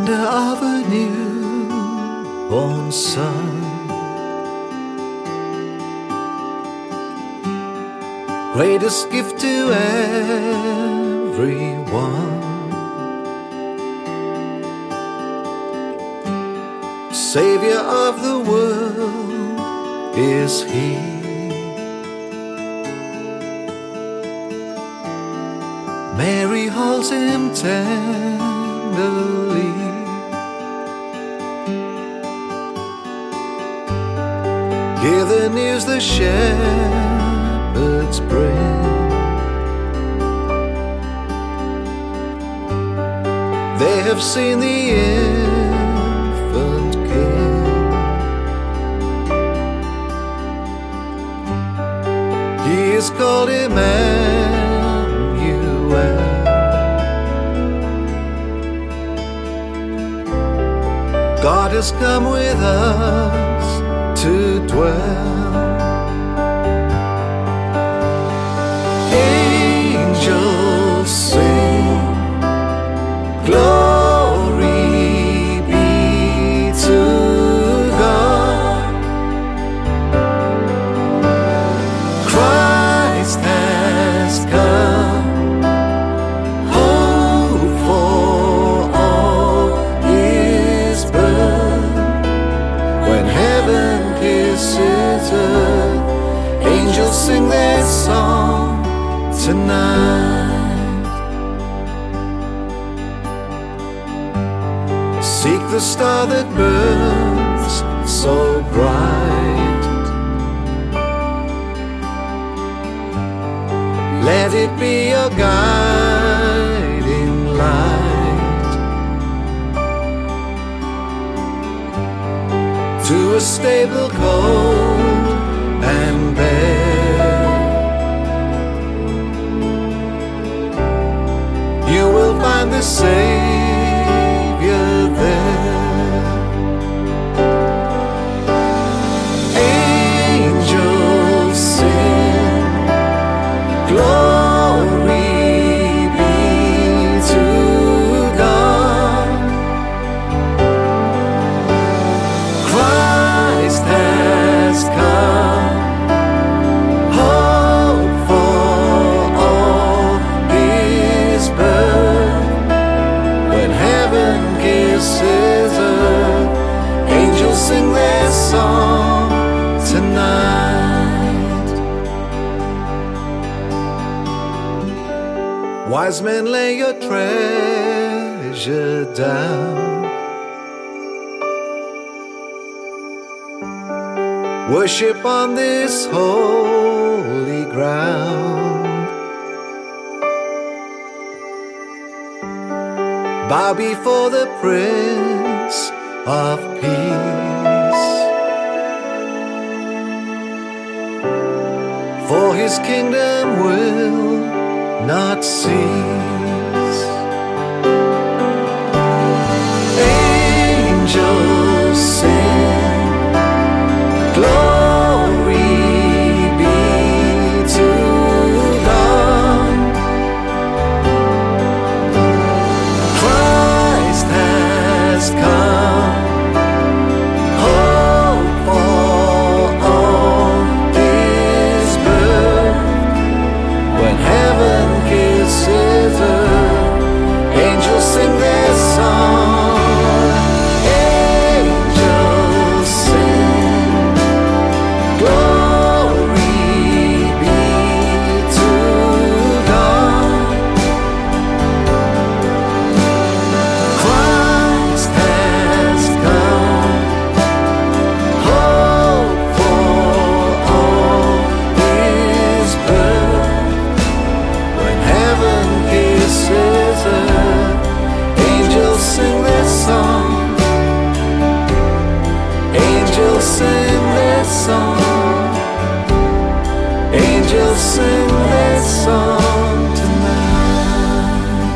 splendor of a newborn sun. Greatest gift to everyone. Savior of the world is He. Mary holds Him tenderly. Hear the news the shepherds bring. They have seen the infant King. He is called Emmanuel. God has come with us to dwell. Angels sing, glory be to God. Christ has come, hope for all is birth. When heaven kisses earth, angels sing their song tonight. Seek the star that burns so bright. Let it be your guiding light to a stable cold and bare. You will find the Savior there. Angels sing, glory be to God. Christ has come, hope for all is birth. When heaven kisses earth, angels sing their song tonight. Wise men, lay your treasure down. Worship on this holy ground. Bow before the Prince of Peace. For His kingdom will not cease. Angels sing, glory be to God. Christ has come, hope for all is birth. When heaven kisses earth, angels sing their song. Angels sing, glory be to God. Christ has come, hope for all is birth. When heaven kisses earth, angels sing their song. Angels sing their song. Angels sing their song tonight.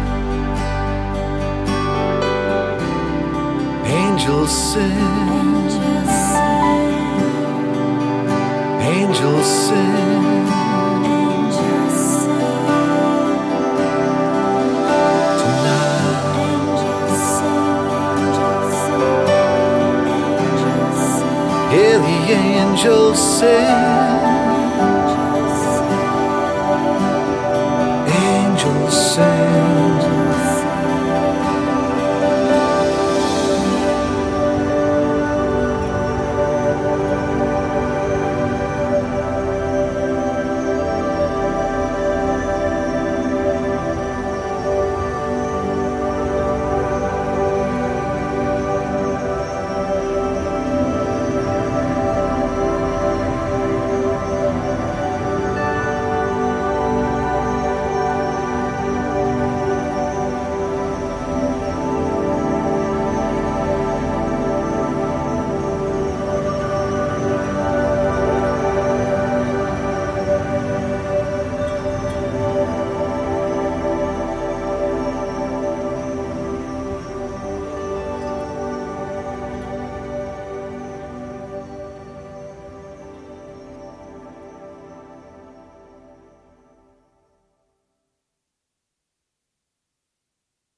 Angels sing. Angels sing. Tonight. Angels sing.